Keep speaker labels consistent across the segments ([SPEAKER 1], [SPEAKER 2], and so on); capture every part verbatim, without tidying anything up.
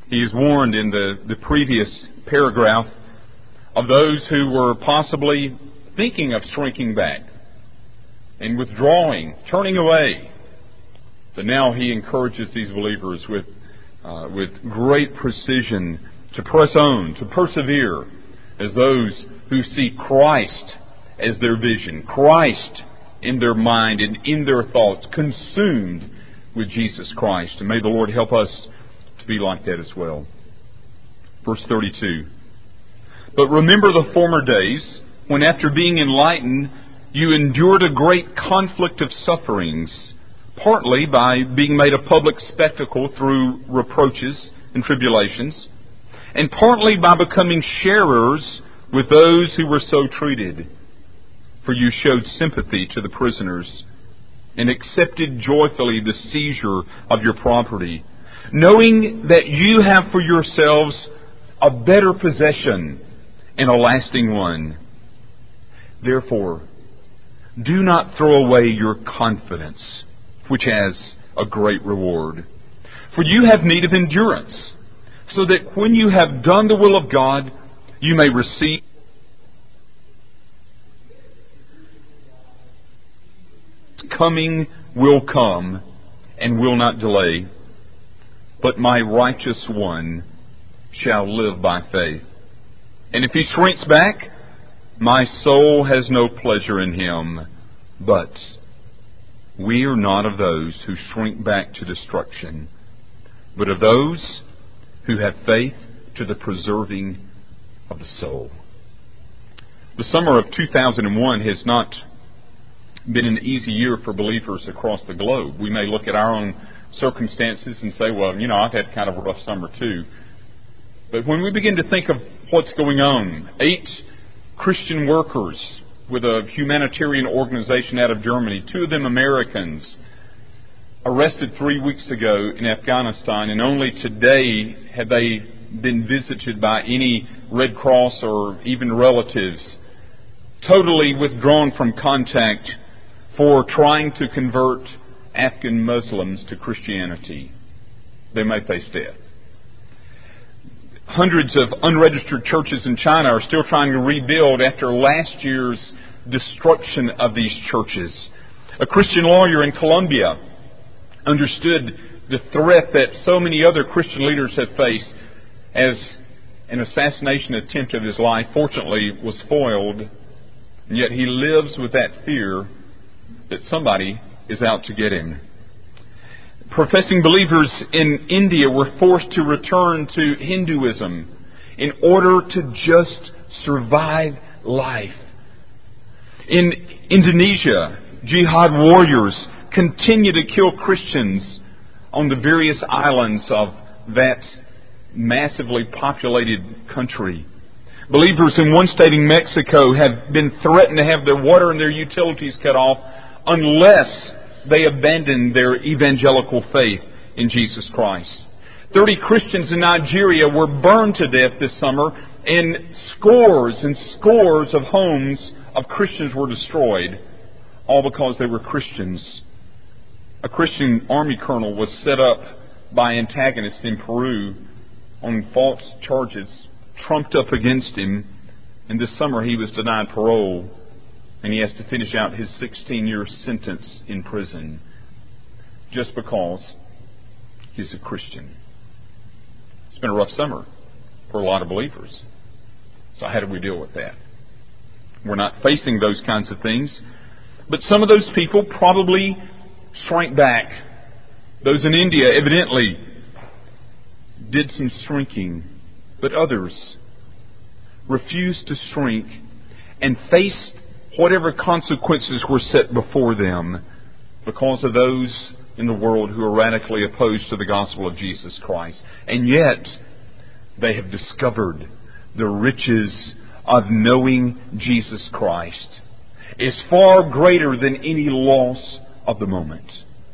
[SPEAKER 1] He is warned in the, the previous paragraph of those who were possibly thinking of shrinking back and withdrawing, turning away. But now he encourages these believers with, uh, with great precision to press on, to persevere, as those who see Christ as their vision, Christ in their mind and in their thoughts, consumed with Jesus Christ. And may the Lord help us to be like that as well. Verse thirty-two. But remember the former days, when after being enlightened, you endured a great conflict of sufferings, partly by being made a public spectacle through reproaches and tribulations, and partly by becoming sharers with those who were so treated. For you showed sympathy to the prisoners, and accepted joyfully the seizure of your property, knowing that you have for yourselves a better possession and a lasting one. Therefore, do not throw away your confidence, which has a great reward. For you have need of endurance, so that when you have done the will of God, you may receive. Coming will come and will not delay, but my righteous one shall live by faith. And if he shrinks back, my soul has no pleasure in him. But we are not of those who shrink back to destruction, but of those who have faith to the preserving of the soul. The summer of two thousand one has not been an easy year for believers across the globe. We may look at our own circumstances and say, well, you know, I've had kind of a rough summer too. But when we begin to think of what's going on, eight Christian workers with a humanitarian organization out of Germany, two of them Americans, arrested three weeks ago in Afghanistan, and only today had they been visited by any Red Cross or even relatives, totally withdrawn from contact for trying to convert Afghan Muslims to Christianity. They may face death. Hundreds of unregistered churches in China are still trying to rebuild after last year's destruction of these churches. A Christian lawyer in Colombia understood the threat that so many other Christian leaders have faced as an assassination attempt of his life, fortunately, was foiled. And yet he lives with that fear that somebody is out to get him. Professing believers in India were forced to return to Hinduism in order to just survive life. In Indonesia, jihad warriors continue to kill Christians on the various islands of that massively populated country. Believers in one state in Mexico have been threatened to have their water and their utilities cut off unless they abandon their evangelical faith in Jesus Christ. Thirty Christians in Nigeria were burned to death this summer, and scores and scores of homes of Christians were destroyed, all because they were Christians. A Christian army colonel was set up by antagonists in Peru on false charges, trumped up against him, and this summer he was denied parole, and he has to finish out his sixteen-year sentence in prison just because he's a Christian. It's been a rough summer for a lot of believers. So how do we deal with that? We're not facing those kinds of things, but some of those people probably shrank back. Those in India evidently did some shrinking, but others refused to shrink and faced whatever consequences were set before them because of those in the world who are radically opposed to the gospel of Jesus Christ. And yet, they have discovered the riches of knowing Jesus Christ is far greater than any loss of the moment.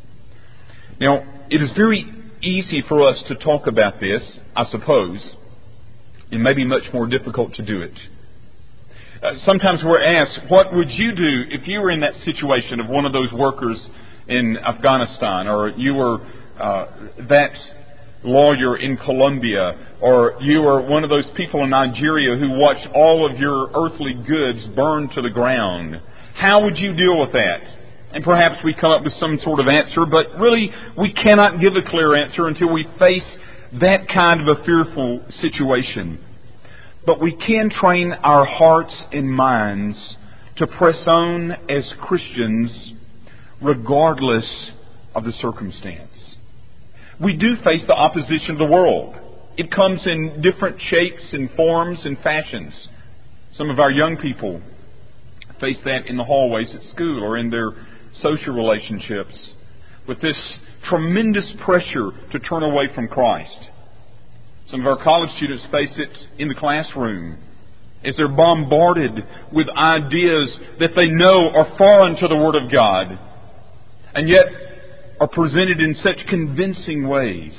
[SPEAKER 1] Now, it is very easy for us to talk about this, I suppose. It may be much more difficult to do it. Uh, sometimes we're asked, what would you do if you were in that situation of one of those workers in Afghanistan, or you were uh, that lawyer in Colombia, or you are one of those people in Nigeria who watched all of your earthly goods burn to the ground. How would you deal with that? And perhaps we come up with some sort of answer, but really we cannot give a clear answer until we face that kind of a fearful situation. But we can train our hearts and minds to press on as Christians regardless of the circumstance. We do face the opposition of the world. It comes in different shapes and forms and fashions. Some of our young people face that in the hallways at school or in their social relationships with this tremendous pressure to turn away from Christ. Some of our college students face it in the classroom as they're bombarded with ideas that they know are foreign to the Word of God and yet are presented in such convincing ways.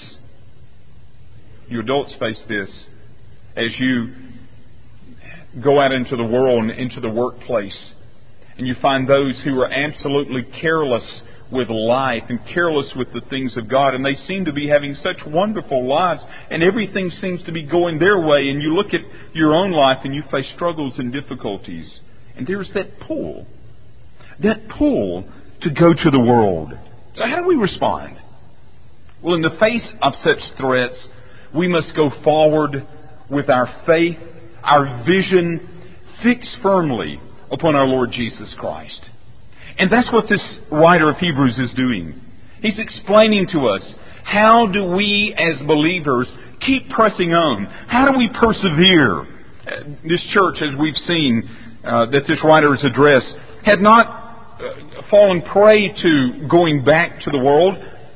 [SPEAKER 1] You adults face this as you go out into the world and into the workplace, and you find those who are absolutely careless with life and careless with the things of God, and they seem to be having such wonderful lives, and everything seems to be going their way, and you look at your own life and you face struggles and difficulties, and there's that pull, that pull to go to the world. So how do we respond? Well, in the face of such threats, we must go forward with our faith, our vision fixed firmly upon our Lord Jesus Christ. And that's what this writer of Hebrews is doing. He's explaining to us, how do we as believers keep pressing on? How do we persevere? Uh, this church, as we've seen, uh, that this writer has addressed, had not uh, fallen prey to going back to the world,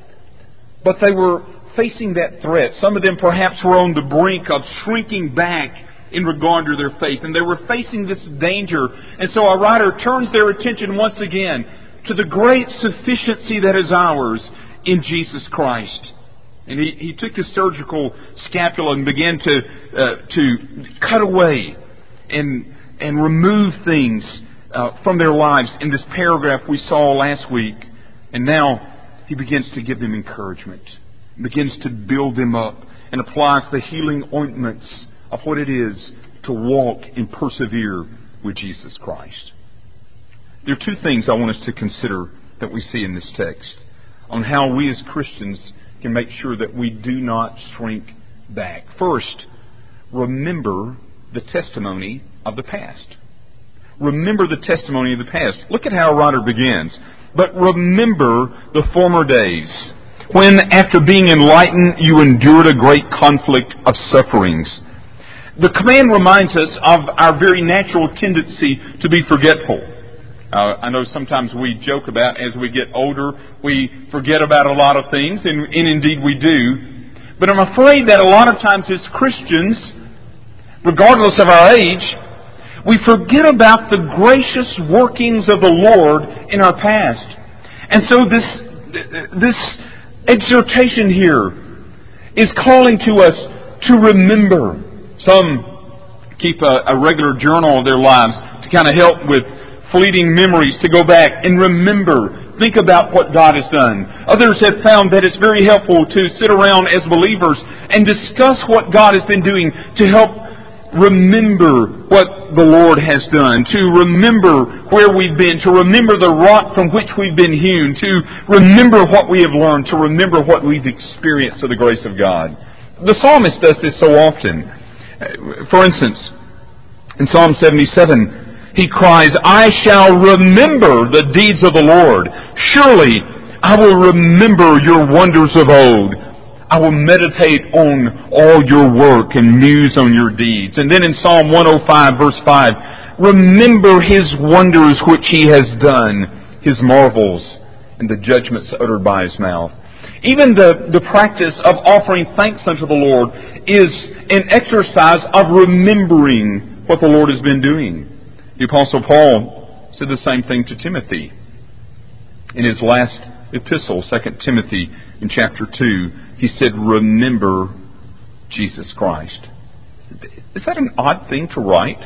[SPEAKER 1] but they were facing that threat. Some of them perhaps were on the brink of shrinking back in regard to their faith, and they were facing this danger. And so our writer turns their attention once again to the great sufficiency that is ours in Jesus Christ. And he, he took his surgical scapula and began to uh, to cut away and and remove things uh, from their lives in this paragraph we saw last week. And now he begins to give them encouragement, begins to build them up, and applies the healing ointments of what it is to walk and persevere with Jesus Christ. There are two things I want us to consider that we see in this text on how we as Christians can make sure that we do not shrink back. First, remember the testimony of the past. Remember the testimony of the past. Look at how our writer begins. But remember the former days, when after being enlightened you endured a great conflict of sufferings. The command reminds us of our very natural tendency to be forgetful. Uh, I know sometimes we joke about as we get older, we forget about a lot of things, and, and indeed we do. But I'm afraid that a lot of times as Christians, regardless of our age, we forget about the gracious workings of the Lord in our past. And so this, this exhortation here is calling to us to remember. Some keep a, a regular journal of their lives to kind of help with fleeting memories, to go back and remember, think about what God has done. Others have found that it's very helpful to sit around as believers and discuss what God has been doing to help remember what the Lord has done, to remember where we've been, to remember the rock from which we've been hewn, to remember what we have learned, to remember what we've experienced of the grace of God. The psalmist does this so often. For instance, in Psalm seventy-seven, he cries, I shall remember the deeds of the Lord. Surely I will remember your wonders of old. I will meditate on all your work and muse on your deeds. And then in Psalm one oh five, verse five, remember his wonders which he has done, his marvels, and the judgments uttered by his mouth. Even the, the practice of offering thanks unto the Lord is an exercise of remembering what the Lord has been doing. The Apostle Paul said the same thing to Timothy. In his last epistle, Second Timothy, in chapter two, he said, remember Jesus Christ. Is that an odd thing to write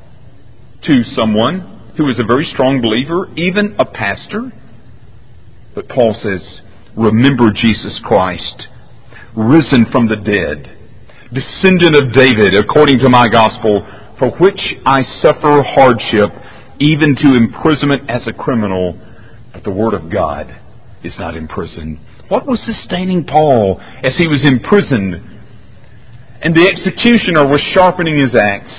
[SPEAKER 1] to someone who is a very strong believer, even a pastor? But Paul says, remember Jesus Christ. risen from the dead, descendant of David, according to my gospel, for which I suffer hardship, even to imprisonment as a criminal, but the word of God is not imprisoned. What was sustaining Paul as he was imprisoned and the executioner was sharpening his axe?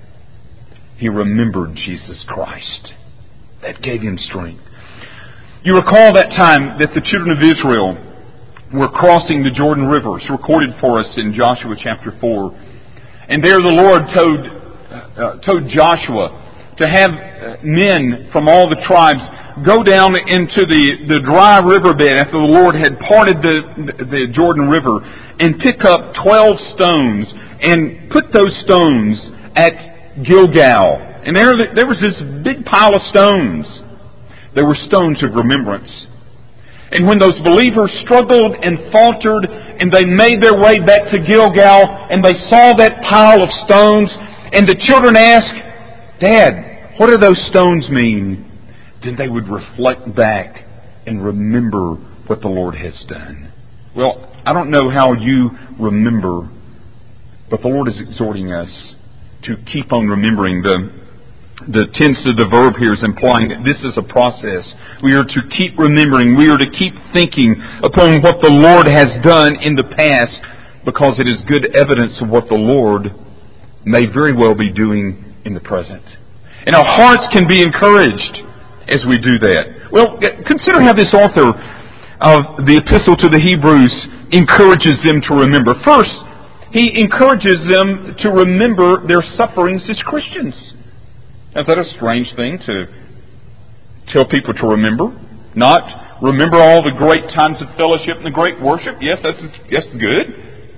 [SPEAKER 1] He remembered Jesus Christ. That gave him strength. You recall that time that the children of Israel were crossing the Jordan River. It's recorded for us in Joshua chapter four. And there the Lord told, uh, told Joshua to have men from all the tribes go down into the, the dry riverbed after the Lord had parted the, the Jordan River and pick up twelve stones and put those stones at Gilgal. And there, there was this big pile of stones. They were stones of remembrance. And when those believers struggled and faltered and they made their way back to Gilgal and they saw that pile of stones and the children asked, "Dad, what do those stones mean?" Then they would reflect back and remember what the Lord has done. Well, I don't know how you remember, but the Lord is exhorting us to keep on remembering. The The tense of the verb here is implying that this is a process. We are to keep remembering. We are to keep thinking upon what the Lord has done in the past, because it is good evidence of what the Lord may very well be doing in the present. And our hearts can be encouraged as we do that. Well, consider how this author of the Epistle to the Hebrews encourages them to remember. First, he encourages them to remember their sufferings as Christians. Is that a strange thing to tell people to remember? Not remember all the great times of fellowship and the great worship? Yes, that's, that's good.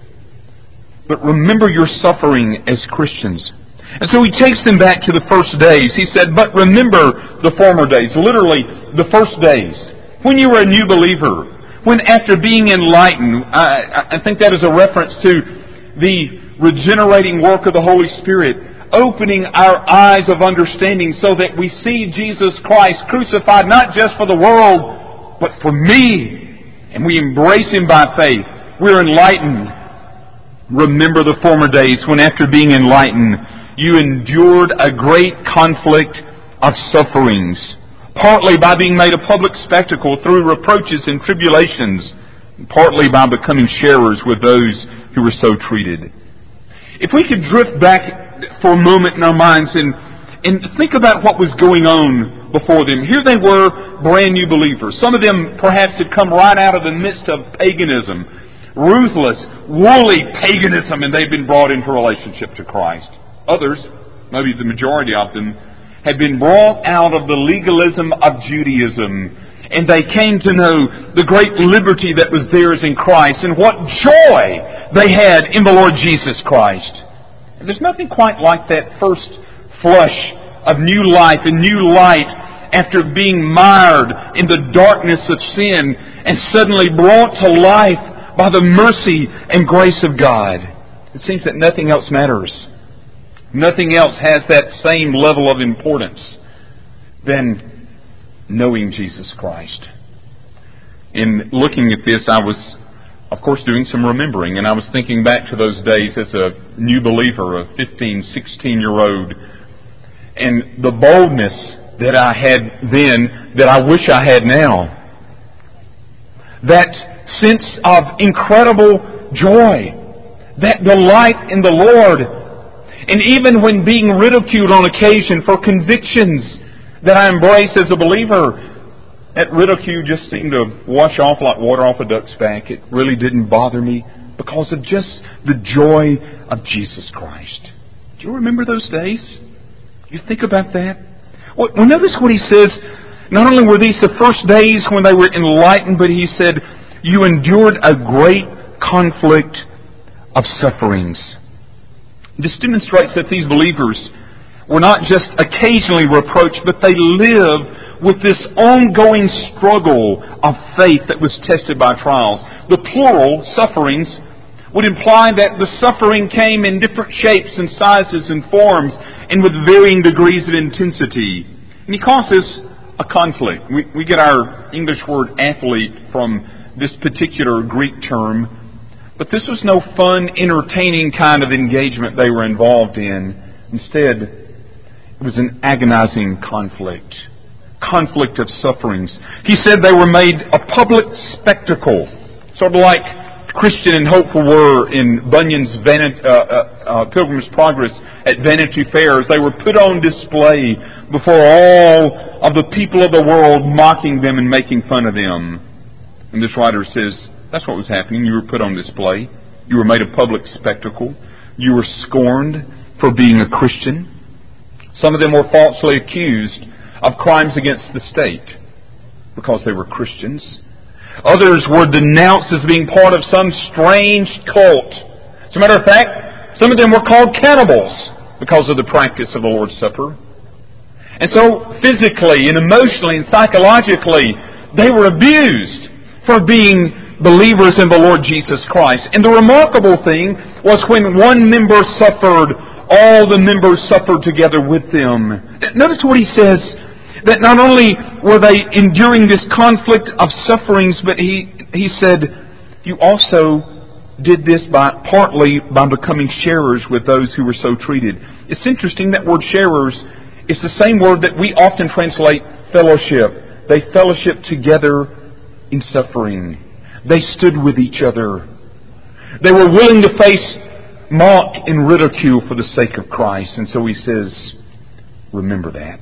[SPEAKER 1] But remember your suffering as Christians. And so he takes them back to the first days. He said, "But remember the former days." Literally, the first days. When you were a new believer. When after being enlightened, I, I think that is a reference to the regenerating work of the Holy Spirit, opening our eyes of understanding so that we see Jesus Christ crucified not just for the world, but for me. And we embrace Him by faith. We're enlightened. Remember the former days when after being enlightened, you endured a great conflict of sufferings, partly by being made a public spectacle through reproaches and tribulations, partly by becoming sharers with those who were so treated. If we could drift back for a moment in our minds and, and think about what was going on before them. Here they were, brand new believers. Some of them perhaps had come right out of the midst of paganism, ruthless, woolly paganism, and they'd been brought into relationship to Christ. Others, maybe the majority of them, had been brought out of the legalism of Judaism, and they came to know the great liberty that was theirs in Christ and what joy they had in the Lord Jesus Christ. And there's nothing quite like that first flush of new life and new light after being mired in the darkness of sin and suddenly brought to life by the mercy and grace of God. It seems that nothing else matters. Nothing else has that same level of importance than knowing Jesus Christ. In looking at this, I was, of course, doing some remembering, and I was thinking back to those days as a new believer, a fifteen, sixteen-year-old, and the boldness that I had then that I wish I had now. That sense of incredible joy, that delight in the Lord. And even when being ridiculed on occasion for convictions that I embrace as a believer, that ridicule just seemed to wash off like water off a duck's back. It really didn't bother me because of just the joy of Jesus Christ. Do you remember those days? You think about that? Well, notice what he says. Not only were these the first days when they were enlightened, but he said, you endured a great conflict of sufferings. This demonstrates that these believers were not just occasionally reproached, but they lived with this ongoing struggle of faith that was tested by trials. The plural, sufferings, would imply that the suffering came in different shapes and sizes and forms and with varying degrees of intensity. And he calls this a conflict. We, we get our English word athlete from this particular Greek term. But this was no fun, entertaining kind of engagement they were involved in. Instead, it was an agonizing conflict. Conflict of sufferings. He said they were made a public spectacle. Sort of like Christian and Hopeful were in Bunyan's Vanity, uh, uh, uh, Pilgrim's Progress at Vanity Fairs. They were put on display before all of the people of the world, mocking them and making fun of them. And this writer says, that's what was happening. You were put on display. You were made a public spectacle. You were scorned for being a Christian. Some of them were falsely accused of crimes against the state because they were Christians. Others were denounced as being part of some strange cult. As a matter of fact, some of them were called cannibals because of the practice of the Lord's Supper. And so physically and emotionally and psychologically, they were abused for being believers in the Lord Jesus Christ. And the remarkable thing was when one member suffered, all the members suffered together with them. Notice what he says, that not only were they enduring this conflict of sufferings, but he, he said, you also did this by partly by becoming sharers with those who were so treated. It's interesting, that word sharers is the same word that we often translate fellowship. They fellowship together in suffering. They stood with each other. They were willing to face mock and ridicule for the sake of Christ. And so he says, remember that.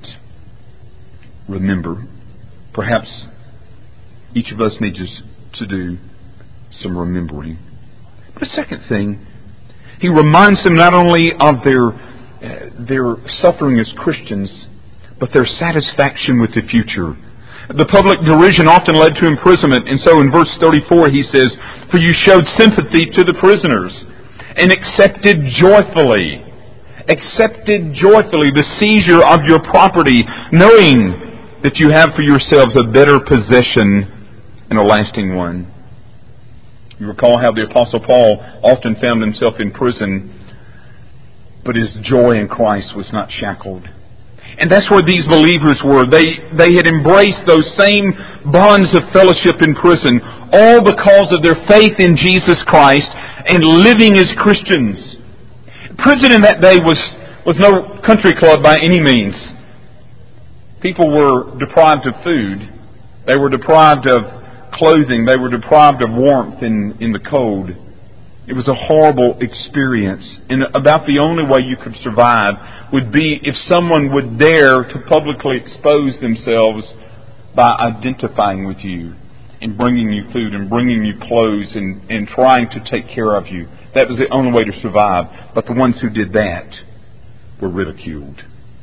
[SPEAKER 1] Remember. Perhaps each of us needs to do some remembering. But the second thing, he reminds them not only of their, uh, their suffering as Christians, but their satisfaction with the future. The public derision often led to imprisonment, and so in verse thirty-four he says, for you showed sympathy to the prisoners and accepted joyfully, accepted joyfully the seizure of your property, knowing that you have for yourselves a better possession and a lasting one. You recall how the Apostle Paul often found himself in prison, but his joy in Christ was not shackled. And that's where these believers were. They, they had embraced those same bonds of fellowship in prison, all because of their faith in Jesus Christ and living as Christians. Prison in that day was, was no country club by any means. People were deprived of food. They were deprived of clothing. They were deprived of warmth in, in the cold. It was a horrible experience. And about the only way you could survive would be if someone would dare to publicly expose themselves by identifying with you and bringing you food and bringing you clothes and, and trying to take care of you. That was the only way to survive. But the ones who did that were ridiculed.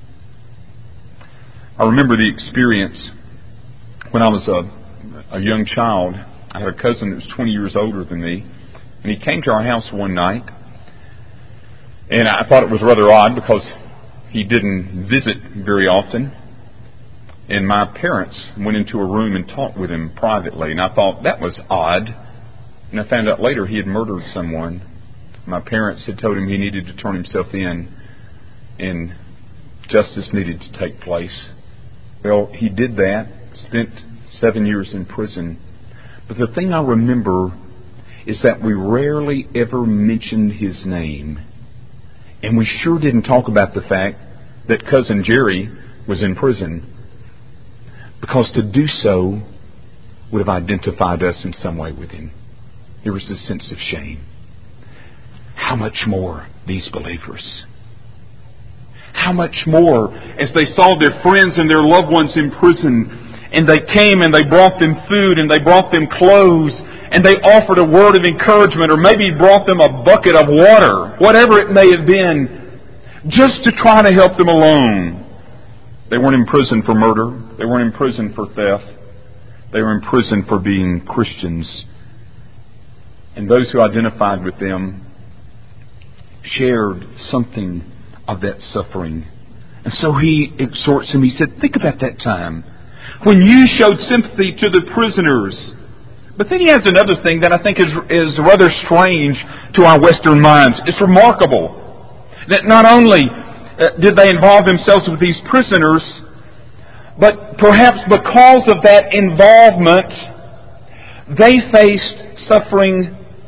[SPEAKER 1] I remember the experience when I was a, a young child. I had a cousin that was twenty years older than me. And he came to our house one night, and I thought it was rather odd because he didn't visit very often. And my parents went into a room and talked with him privately, and I thought that was odd. And I found out later he had murdered someone. My parents had told him he needed to turn himself in, and justice needed to take place. Well, he did that, spent seven years in prison. But the thing I remember is that we rarely ever mentioned his name. And we sure didn't talk about the fact that Cousin Jerry was in prison, because to do so would have identified us in some way with him. There was a sense of shame. How much more these believers? How much more as they saw their friends and their loved ones in prison, and they came and they brought them food and they brought them clothes and they offered a word of encouragement, or maybe brought them a bucket of water, whatever it may have been, just to try to help them along. They weren't in prison for murder. They weren't in prison for theft. They were in prison for being Christians. And those who identified with them shared something of that suffering. And so he exhorts them. He said, think about that time when you showed sympathy to the prisoners. But then he has another thing that I think is, is rather strange to our Western minds. It's remarkable that not only did they involve themselves with these prisoners, but perhaps because of that involvement, they faced suffering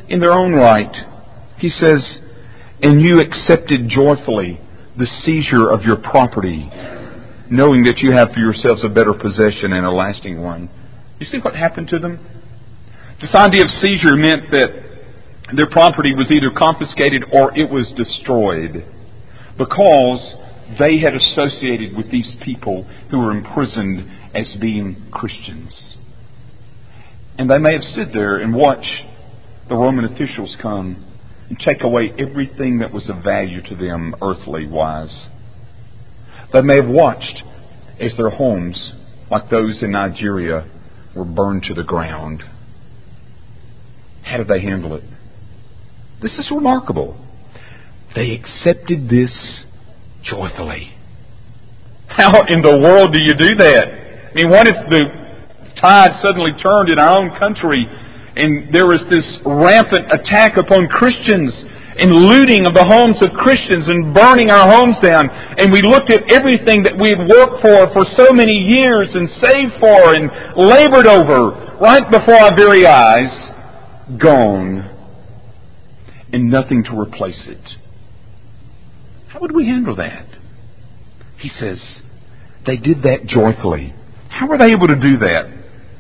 [SPEAKER 1] in their own right. He says, and you accepted joyfully the seizure of your property, knowing that you have for yourselves a better possession and a lasting one. You see what happened to them? This idea of seizure meant that their property was either confiscated or it was destroyed because they had associated with these people who were imprisoned as being Christians. And they may have stood there and watched the Roman officials come and take away everything that was of value to them earthly-wise. They may have watched as their homes, like those in Nigeria, were burned to the ground. How did they handle it? This is remarkable. They accepted this joyfully. How in the world do you do that? I mean, what if the tide suddenly turned in our own country and there was this rampant attack upon Christians and looting of the homes of Christians and burning our homes down, and we looked at everything that we had worked for for so many years and saved for and labored over right before our very eyes, gone, and nothing to replace it. How would we handle that? He says, they did that joyfully. How were they able to do that?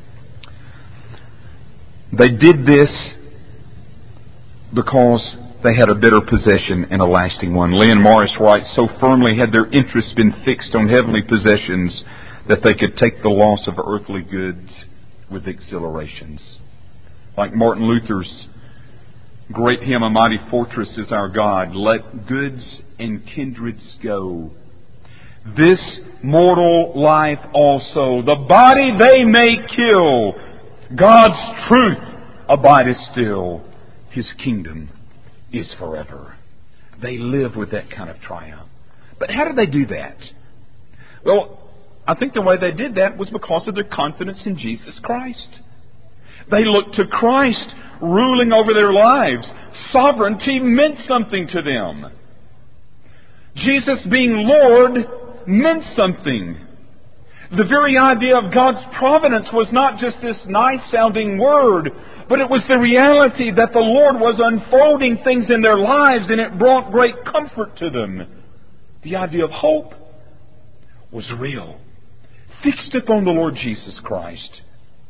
[SPEAKER 1] They did this because they had a better possession and a lasting one. Leon Morris writes, so firmly had their interest been fixed on heavenly possessions that they could take the loss of earthly goods with exhilarations. Like Martin Luther's great hymn, A Mighty Fortress is Our God, let goods and kindreds go. This mortal life also, the body they may kill, God's truth abideth still. His kingdom is forever. They live with that kind of triumph. But how did they do that? Well, I think the way they did that was because of their confidence in Jesus Christ. They looked to Christ ruling over their lives. Sovereignty meant something to them. Jesus being Lord meant something. The very idea of God's providence was not just this nice-sounding word, but it was the reality that the Lord was unfolding things in their lives, and it brought great comfort to them. The idea of hope was real. Fixed upon the Lord Jesus Christ.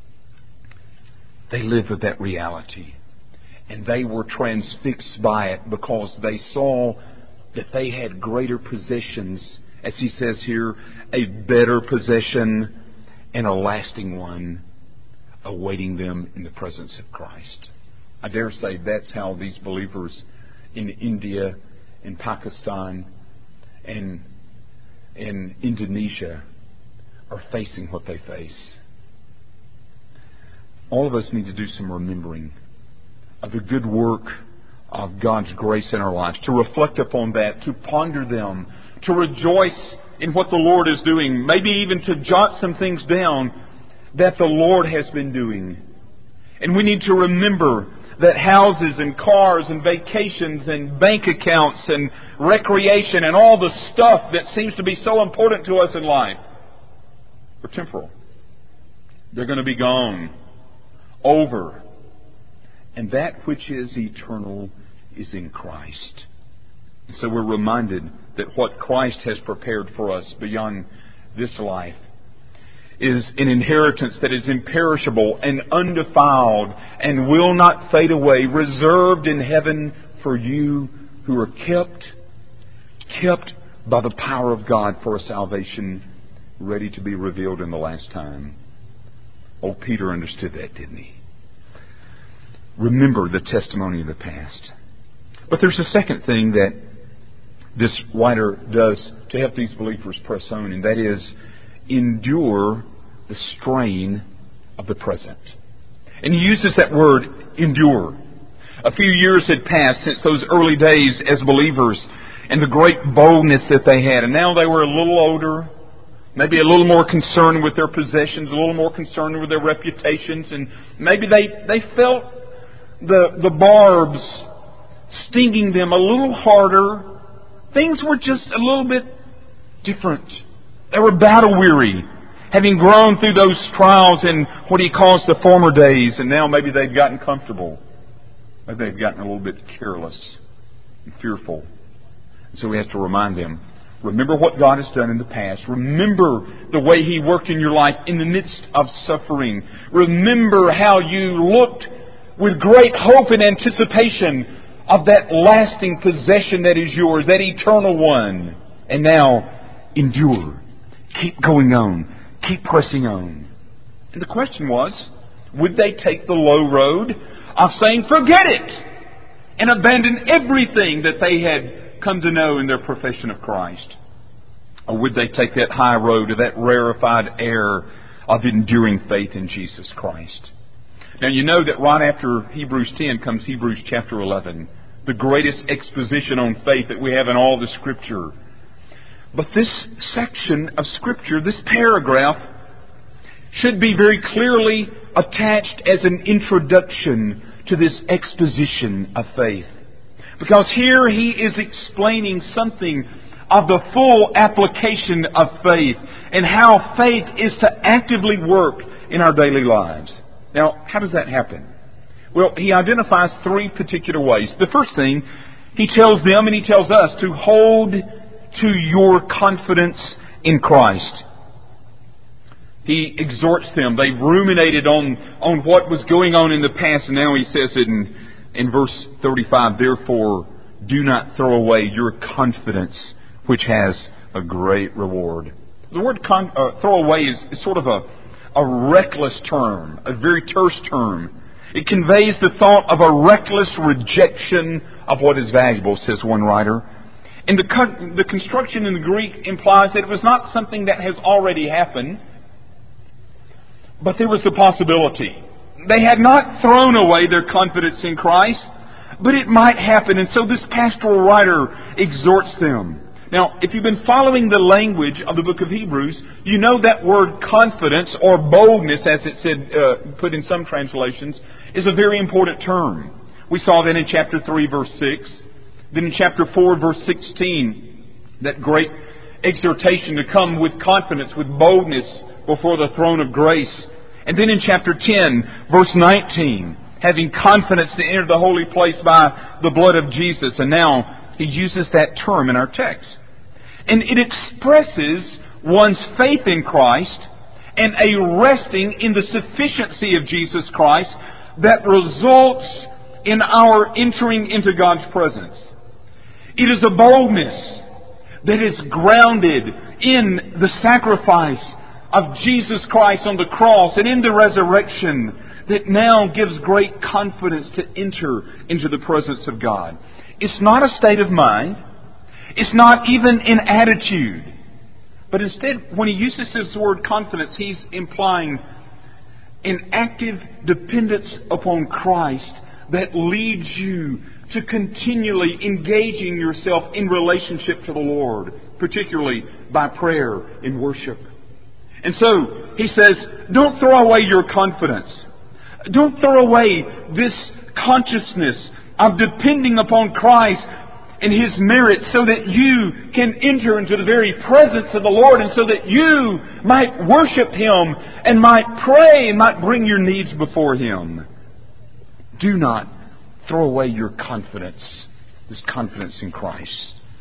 [SPEAKER 1] They lived with that reality. And they were transfixed by it because they saw that they had greater possessions, as he says here, a better possession and a lasting one awaiting them in the presence of Christ. I dare say that's how these believers in India, in Pakistan, and in Indonesia are facing what they face. All of us need to do some remembering of the good work of God's grace in our lives, to reflect upon that, to ponder them, to rejoice in what the Lord is doing, maybe even to jot some things down that the Lord has been doing. And we need to remember that houses and cars and vacations and bank accounts and recreation and all the stuff that seems to be so important to us in life are temporal. They're going to be gone, over. And that which is eternal is in Christ. And so we're reminded that what Christ has prepared for us beyond this life is an inheritance that is imperishable and undefiled and will not fade away, reserved in heaven for you who are kept, kept by the power of God for a salvation ready to be revealed in the last time. Oh, Peter understood that, didn't he? Remember the testimony of the past. But there's a second thing that this writer does to help these believers press on, and that is endure the strain of the present. And he uses that word, endure. A few years had passed since those early days as believers and the great boldness that they had. And now they were a little older, maybe a little more concerned with their possessions, a little more concerned with their reputations, and maybe they, they felt the, the barbs stinging them a little harder. Things were just a little bit different. They were battle-weary, having grown through those trials in what he calls the former days, and now maybe they've gotten comfortable. Maybe they've gotten a little bit careless and fearful. And so we have to remind them, remember what God has done in the past. Remember the way He worked in your life in the midst of suffering. Remember how you looked with great hope and anticipation of that lasting possession that is yours, that eternal one. And now, endure. Keep going on. Keep pressing on. And the question was, would they take the low road of saying, forget it, and abandon everything that they had come to know in their profession of Christ? Or would they take that high road, or that rarefied air of enduring faith in Jesus Christ? Now you know that right after Hebrews ten comes Hebrews chapter eleven, the greatest exposition on faith that we have in all the Scripture. But this section of Scripture, this paragraph, should be very clearly attached as an introduction to this exposition of faith. Because here he is explaining something of the full application of faith and how faith is to actively work in our daily lives. Now, how does that happen? Well, he identifies three particular ways. The first thing, he tells them and he tells us to hold to your confidence in Christ. He exhorts them. They ruminated on, on what was going on in the past, and now he says it in, in verse thirty-five, therefore, do not throw away your confidence, which has a great reward. The word con, uh, throw away is, is sort of a, a reckless term, a very terse term. It conveys the thought of a reckless rejection of what is valuable, says one writer. And the, con- the construction in the Greek implies that it was not something that has already happened, but there was the possibility. They had not thrown away their confidence in Christ, but it might happen. And so this pastoral writer exhorts them. Now, if you've been following the language of the book of Hebrews, you know that word confidence, or boldness, as it said, uh, put in some translations, is a very important term. We saw that in chapter three, verse six. Then in chapter four, verse sixteen, that great exhortation to come with confidence, with boldness before the throne of grace. And then in chapter ten, verse nineteen, having confidence to enter the holy place by the blood of Jesus. And now he uses that term in our text. And it expresses one's faith in Christ and a resting in the sufficiency of Jesus Christ that results in our entering into God's presence. It is a boldness that is grounded in the sacrifice of Jesus Christ on the cross and in the resurrection that now gives great confidence to enter into the presence of God. It's not a state of mind. It's not even an attitude. But instead, when he uses this word confidence, he's implying an active dependence upon Christ that leads you to continually engaging yourself in relationship to the Lord, particularly by prayer and worship. And so, he says, don't throw away your confidence. Don't throw away this consciousness of depending upon Christ and His merits so that you can enter into the very presence of the Lord and so that you might worship Him and might pray and might bring your needs before Him. Do not throw away your confidence, this confidence in Christ.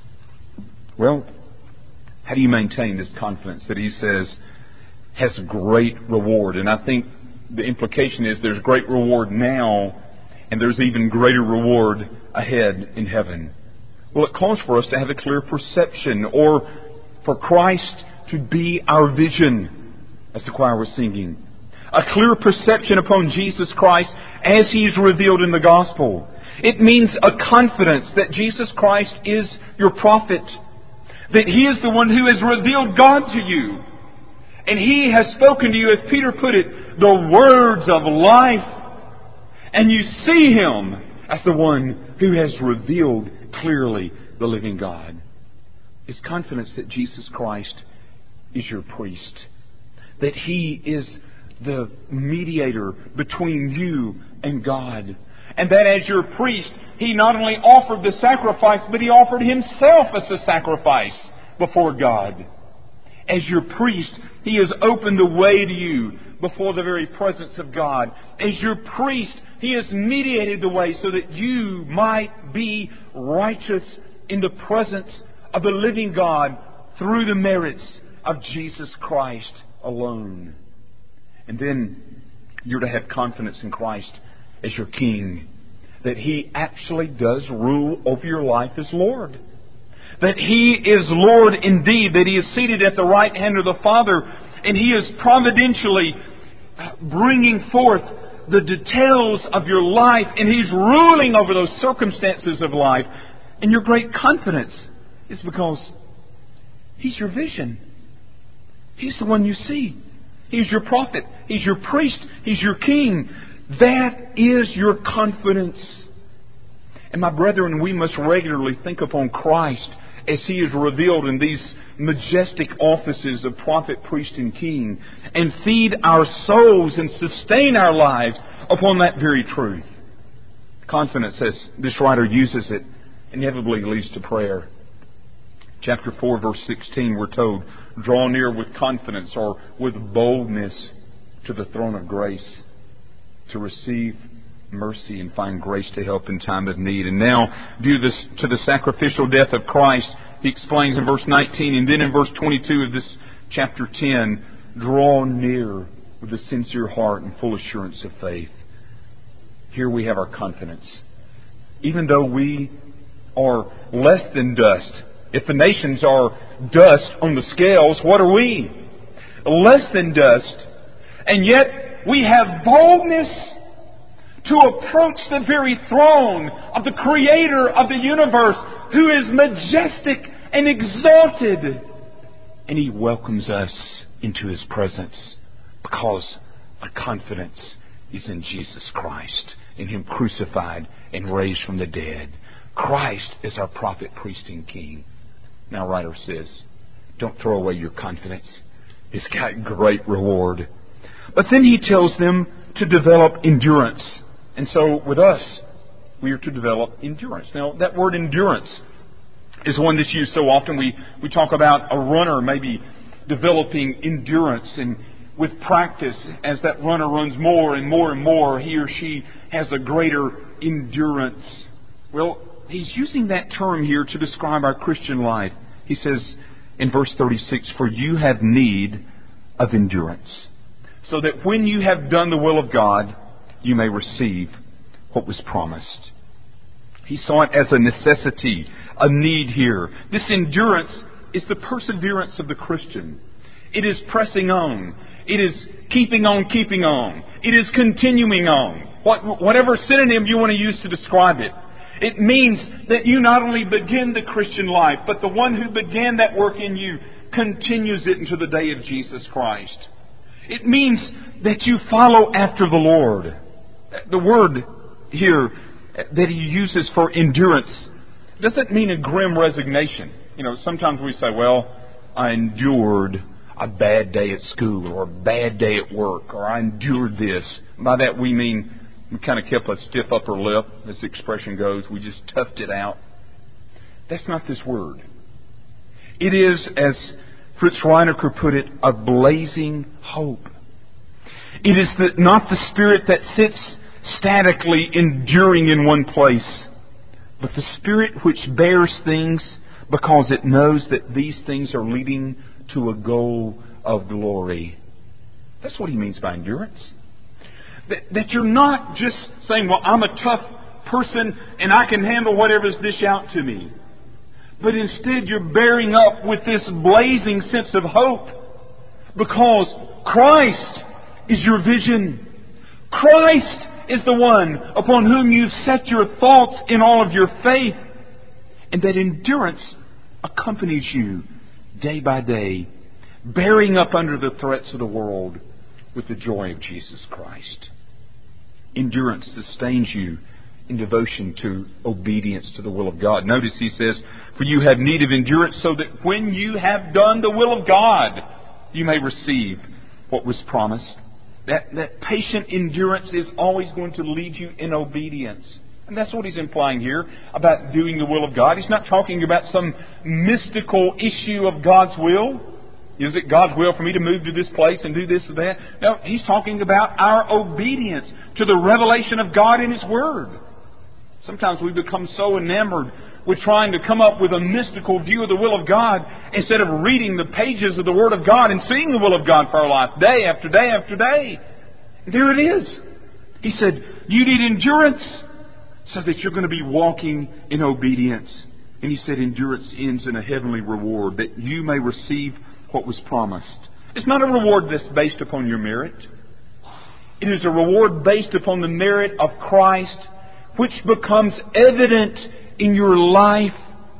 [SPEAKER 1] Well, how do you maintain this confidence that he says has great reward? And I think the implication is there's great reward now, and there's even greater reward ahead in heaven. Well, it calls for us to have a clear perception, or for Christ to be our vision, as the choir was singing. A clear perception upon Jesus Christ as He is revealed in the gospel. It means a confidence that Jesus Christ is your prophet, that He is the one who has revealed God to you. And He has spoken to you, as Peter put it, the words of life. And you see Him as the one who has revealed clearly the living God. It's confidence that Jesus Christ is your priest, that He is the mediator between you and God, and that as your priest, He not only offered the sacrifice, but He offered Himself as a sacrifice before God. as your priest, He has opened the way to you before the very presence of God. As your priest, He has mediated the way so that you might be righteous in the presence of the living God through the merits of Jesus Christ alone. And then you're to have confidence in Christ as your King, that He actually does rule over your life as Lord. That He is Lord indeed, that He is seated at the right hand of the Father, and He is providentially bringing forth the details of your life, and He's ruling over those circumstances of life. And your great confidence is because He's your vision. He's the one you see. He's your prophet. He's your priest. He's your king. That is your confidence. And my brethren, we must regularly think upon Christ as He is revealed in these majestic offices of prophet, priest, and king, and feed our souls and sustain our lives upon that very truth. Confidence, as this writer uses it, inevitably leads to prayer. Chapter four, verse sixteen, we're told, draw near with confidence or with boldness to the throne of grace to receive mercy and find grace to help in time of need. And now, due this to the sacrificial death of Christ, he explains in verse nineteen, and then in verse twenty-two of this chapter ten, draw near with a sincere heart and full assurance of faith. Here we have our confidence. Even though we are less than dust, if the nations are dust on the scales, what are we? Less than dust. And yet we have boldness to approach the very throne of the Creator of the universe, who is majestic and exalted. And He welcomes us into His presence because our confidence is in Jesus Christ, in Him crucified and raised from the dead. Christ is our prophet, priest, and king. Now, writer says, don't throw away your confidence. It's got great reward. But then he tells them to develop endurance. And so with us, we are to develop endurance. Now, that word endurance is one that's used so often. We, we talk about a runner maybe developing endurance, and with practice, as that runner runs more and more and more, he or she has a greater endurance. Well, he's using that term here to describe our Christian life. He says in verse thirty-six, for you have need of endurance, so that when you have done the will of God, you may receive what was promised. He saw it as a necessity, a need here. This endurance is the perseverance of the Christian. It is pressing on. It is keeping on, keeping on. It is continuing on. What, whatever synonym you want to use to describe it. It means that you not only begin the Christian life, but the one who began that work in you continues it into the day of Jesus Christ. It means that you follow after the Lord. The word here that he uses for endurance doesn't mean a grim resignation. You know, sometimes we say, well, I endured a bad day at school or a bad day at work, or I endured this. By that we mean we kind of kept a stiff upper lip, as the expression goes. We just toughed it out. That's not this word. It is, as Fritz Reinecker put it, a blazing hope. It is the, not the spirit that sits statically enduring in one place, but the spirit which bears things because it knows that these things are leading to a goal of glory. That's what he means by endurance. That, that you're not just saying, well, I'm a tough person and I can handle whatever's dished out to me. But instead you're bearing up with this blazing sense of hope because Christ is your vision. Christ is the one upon whom you've set your thoughts in all of your faith. And that endurance accompanies you day by day, bearing up under the threats of the world with the joy of Jesus Christ. Endurance sustains you in devotion to obedience to the will of God. Notice he says, for you have need of endurance so that when you have done the will of God, you may receive what was promised. That, that patient endurance is always going to lead you in obedience. And that's what he's implying here about doing the will of God. He's not talking about some mystical issue of God's will. Is it God's will for me to move to this place and do this or that? No, He's talking about our obedience to the revelation of God in His Word. Sometimes we become so enamored with trying to come up with a mystical view of the will of God instead of reading the pages of the Word of God and seeing the will of God for our life day after day after day. And there it is. He said, you need endurance so that you're going to be walking in obedience. And He said endurance ends in a heavenly reward, that you may receive what was promised. It's not a reward that's based upon your merit. It is a reward based upon the merit of Christ, which becomes evident in your life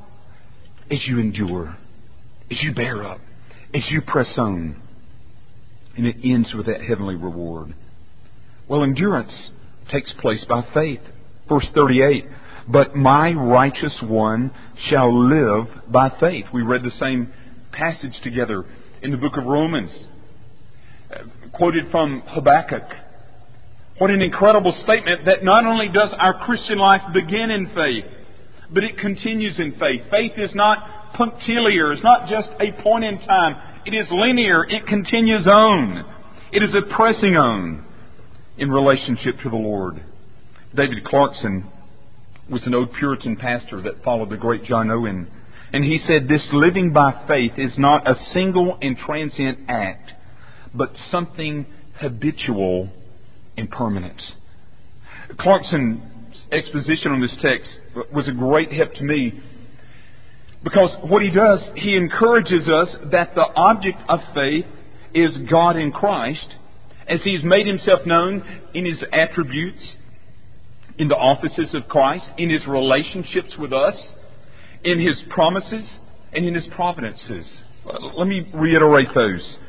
[SPEAKER 1] as you endure, as you bear up, as you press on. And it ends with that heavenly reward. Well, endurance takes place by faith. Verse thirty-eight, but my righteous one shall live by faith. We read the same passage together in the book of Romans, uh, quoted from Habakkuk. What an incredible statement that not only does our Christian life begin in faith, but it continues in faith. Faith is not punctiliar. It's not just a point in time. It is linear. It continues on. It is a pressing on in relationship to the Lord. David Clarkson was an old Puritan pastor that followed the great John Owen. And he said, this living by faith is not a single and transient act, but something habitual and permanent. Clarkson's exposition on this text was a great help to me, because what he does, he encourages us that the object of faith is God in Christ, as He's made Himself known in His attributes, in the offices of Christ, in His relationships with us, in His promises, and in His providences. Let me reiterate those.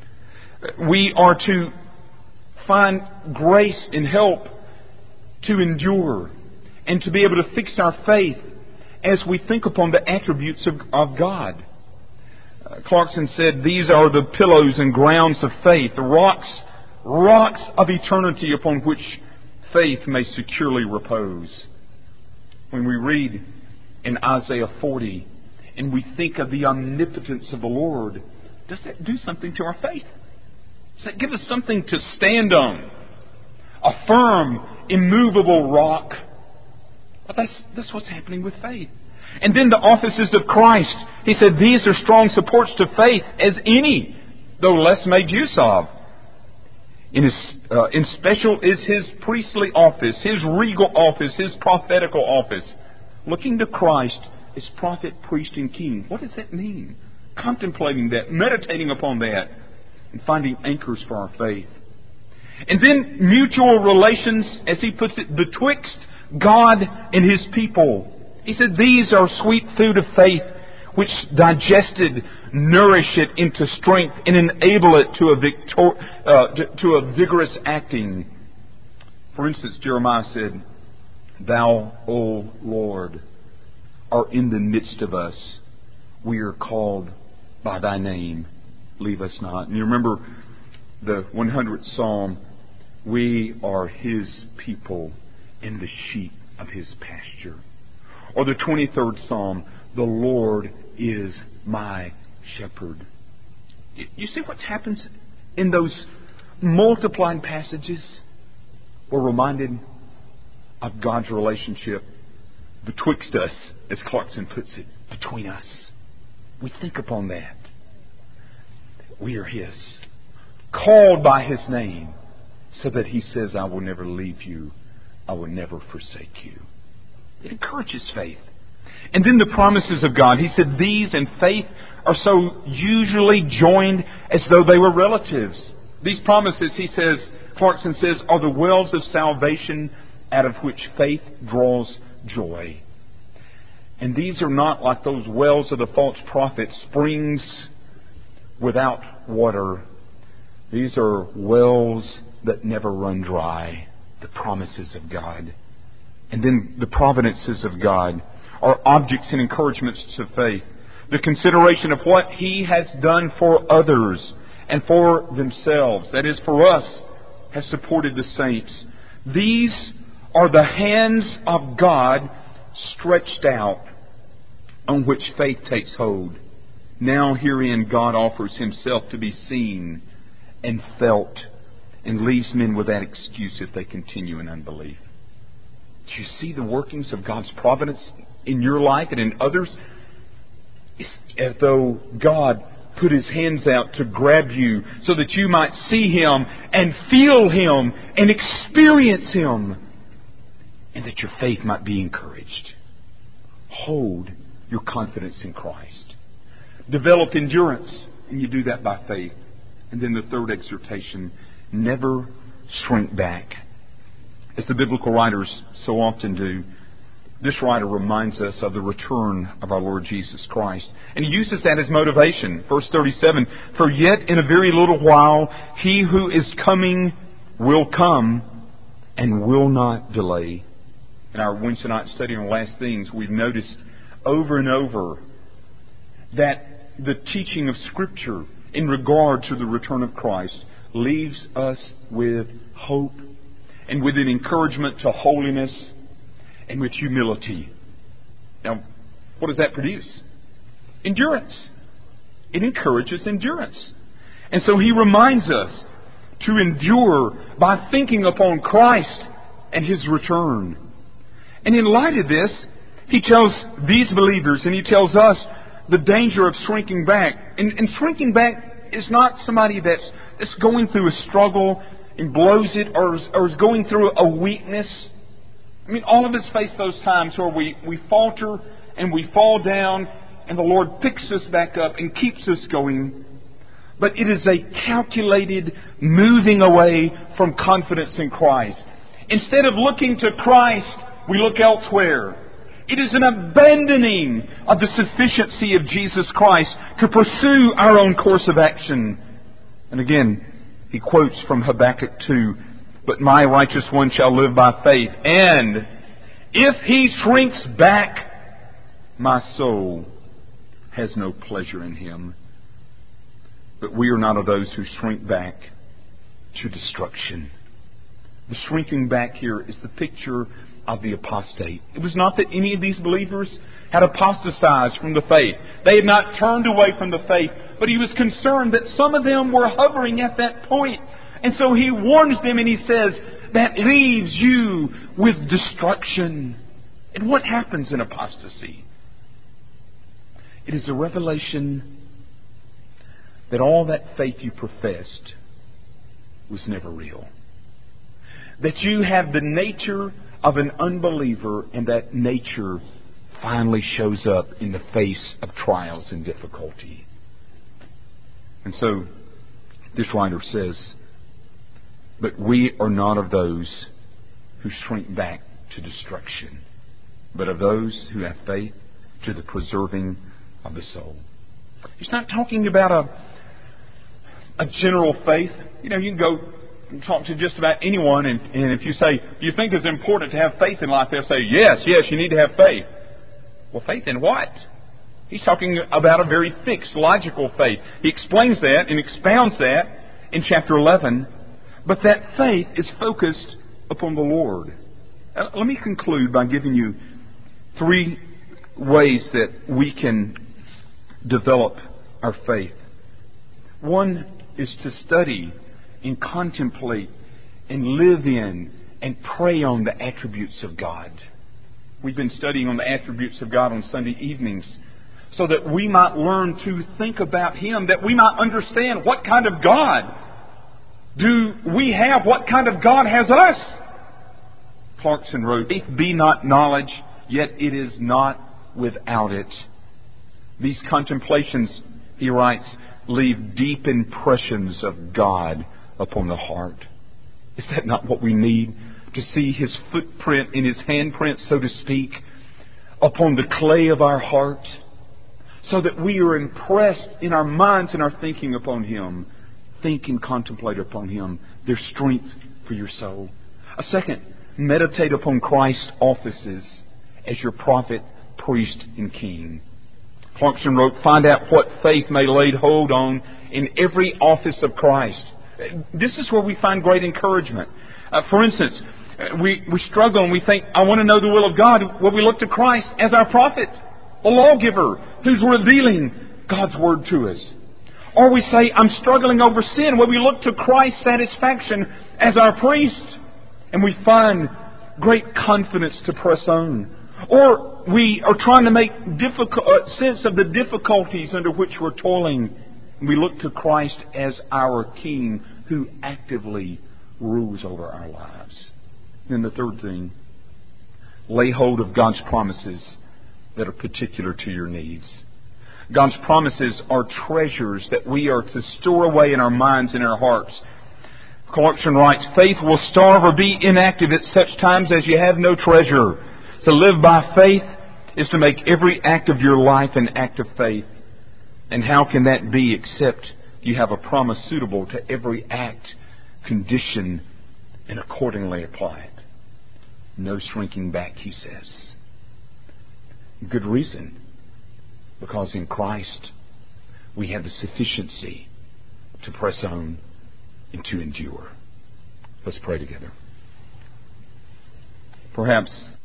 [SPEAKER 1] We are to find grace and help to endure and to be able to fix our faith as we think upon the attributes of, of God. Uh, Clarkson said, these are the pillows and grounds of faith, the rocks, rocks of eternity upon which faith may securely repose. When we read in Isaiah forty and we think of the omnipotence of the Lord, does that do something to our faith? Does that give us something to stand on? A firm, immovable rock. Well, that's, that's what's happening with faith. And then the offices of Christ. He said these are strong supports to faith as any, though less made use of. In, his, uh, in special is His priestly office, His regal office, His prophetical office. Looking to Christ as prophet, priest, and king. What does that mean? Contemplating that, meditating upon that, and finding anchors for our faith. And then mutual relations, as he puts it, betwixt God and His people. He said these are sweet food of faith, which digested nourish it into strength and enable it to a, victor- uh, to, to a vigorous acting. For instance, Jeremiah said, Thou, O Lord, are in the midst of us. We are called by Thy name. Leave us not. And you remember the one hundredth Psalm, we are His people and the sheep of His pasture. Or the twenty-third Psalm, the Lord is my shepherd. You see what happens in those multiplied passages? We're reminded of God's relationship betwixt us, as Clarkson puts it, between us. We think upon that. We are His, called by His name, so that He says, I will never leave you, I will never forsake you. It encourages faith. And then the promises of God. He said these and faith are so usually joined as though they were relatives. These promises, he says, Clarkson says, are the wells of salvation out of which faith draws joy. And these are not like those wells of the false prophets, springs without water. These are wells that never run dry, the promises of God. And then the providences of God are objects and encouragements to faith. The consideration of what He has done for others and for themselves, that is for us, has supported the saints. These are the hands of God stretched out on which faith takes hold. Now herein God offers Himself to be seen and felt, and leaves men without excuse if they continue in unbelief. Do you see the workings of God's providence in your life and in others? It's as though God put His hands out to grab you so that you might see Him and feel Him and experience Him, and that your faith might be encouraged. Hold your confidence in Christ. Develop endurance, and you do that by faith. And then the third exhortation, never shrink back. As the biblical writers so often do, this writer reminds us of the return of our Lord Jesus Christ. And he uses that as motivation. Verse thirty-seven, for yet in a very little while He who is coming will come and will not delay. In our Wednesday night study on Last Things, we've noticed over and over that the teaching of Scripture in regard to the return of Christ leaves us with hope and with an encouragement to holiness and with humility. Now, what does that produce? Endurance. It encourages endurance. And so he reminds us to endure by thinking upon Christ and His return. And in light of this, he tells these believers and he tells us the danger of shrinking back. And, and shrinking back is not somebody that's, that's going through a struggle and blows it, or is, or is going through a weakness. I mean, all of us face those times where we, we falter and we fall down, and the Lord picks us back up and keeps us going. But it is a calculated moving away from confidence in Christ. Instead of looking to Christ, we look elsewhere. It is an abandoning of the sufficiency of Jesus Christ to pursue our own course of action. And again, he quotes from Habakkuk two, but my righteous one shall live by faith. And if he shrinks back, my soul has no pleasure in him. But we are not of those who shrink back to destruction. The shrinking back here is the picture of the apostate. It was not that any of these believers had apostatized from the faith. They had not turned away from the faith. But he was concerned that some of them were hovering at that point. And so he warns them and he says, that leaves you with destruction. And what happens in apostasy? It is a revelation that all that faith you professed was never real. That you have the nature of an unbeliever, and that nature finally shows up in the face of trials and difficulty. And so, this writer says, but we are not of those who shrink back to destruction, but of those who have faith to the preserving of the soul. He's not talking about a, a general faith. You know, you can go talk to just about anyone, and, and if you say, do you think it's important to have faith in life? They'll say, yes, yes, you need to have faith. Well, faith in what? He's talking about a very fixed, logical faith. He explains that and expounds that in chapter eleven. But that faith is focused upon the Lord. Uh, let me conclude by giving you three ways that we can develop our faith. One is to study and contemplate and live in and pray on the attributes of God. We've been studying on the attributes of God on Sunday evenings so that we might learn to think about Him, that we might understand what kind of God do we have, what kind of God has us. Clarkson wrote, faith be not knowledge, yet it is not without it. These contemplations, he writes, leave deep impressions of God upon the heart. Is that not what we need? To see His footprint in His handprint, so to speak, upon the clay of our heart, so that we are impressed in our minds and our thinking upon Him. Think and contemplate upon Him. There's strength for your soul. A second, meditate upon Christ's offices as your prophet, priest, and king. Clarkson wrote, find out what faith may lay hold on in every office of Christ. This is where we find great encouragement. Uh, for instance, we, we struggle and we think, I want to know the will of God. Well, we look to Christ as our prophet, the lawgiver, who's revealing God's Word to us. Or we say, I'm struggling over sin, where we look to Christ's satisfaction as our priest, and we find great confidence to press on. Or we are trying to make difficult, uh, sense of the difficulties under which we're toiling, and we look to Christ as our King who actively rules over our lives. And the third thing, lay hold of God's promises that are particular to your needs. God's promises are treasures that we are to store away in our minds and our hearts. Clarkson writes, faith will starve or be inactive at such times as you have no treasure. To live by faith is to make every act of your life an act of faith. And how can that be except you have a promise suitable to every act, condition, and accordingly apply it? No shrinking back, he says. Good reason. Because in Christ we have the sufficiency to press on and to endure. Let's pray together. Perhaps